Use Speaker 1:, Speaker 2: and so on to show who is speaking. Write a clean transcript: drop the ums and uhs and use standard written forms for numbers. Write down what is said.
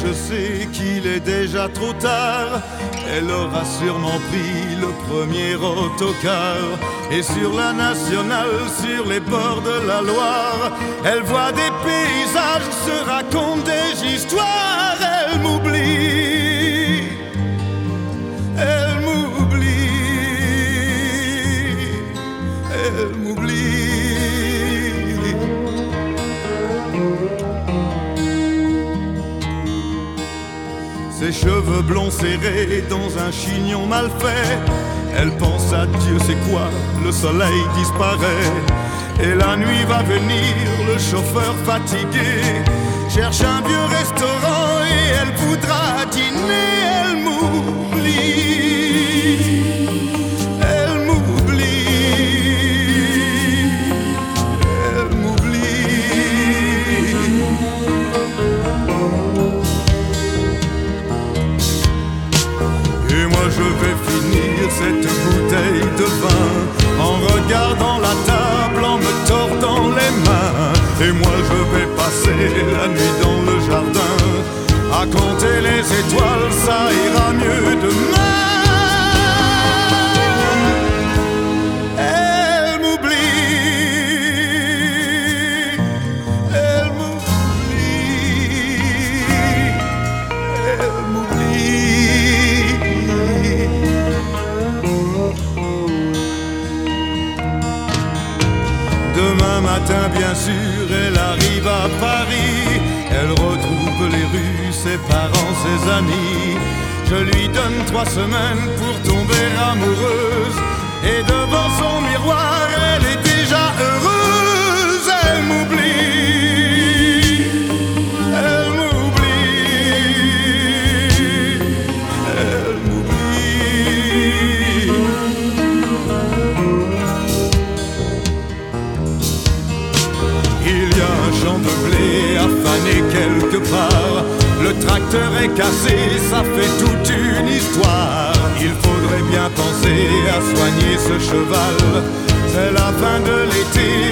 Speaker 1: je sais qu'il est déjà trop tard. Elle aura sûrement pris le premier autocar. Et sur la nationale, sur les bords de la Loire, elle voit des paysages, se raconte des histoires. Elle m'oublie, elle m'oublie, elle m'oublie. Ses cheveux blonds serrés dans un chignon mal fait. Elle pense à Dieu, c'est quoi? Le soleil disparaît. Et la nuit va venir, le chauffeur fatigué cherche un vieux restaurant et elle voudra dîner. Elle m'oublie, elle m'oublie, elle m'oublie. Et moi je vais finir cette bouteille de vin en regardant la table, en me tordant les mains. Et moi je vais passer la nuit dans le jardin à compter les étoiles, ça ira mieux demain. Elle m'oublie, elle m'oublie, elle m'oublie. Demain matin, bien sûr, elle arrive à Paris. Elle retrouve les rues, ses parents, ses amis. Je lui donne 3 semaines pour tomber amoureuse. Et devant son miroir, elle est déjà heureuse. Elle m'oublie, elle m'oublie, elle m'oublie. Il y a un champ de blé à faner quelque part. Le tracteur est cassé, ça fait toute une histoire. Il faudrait bien penser à soigner ce cheval. C'est la fin de l'été,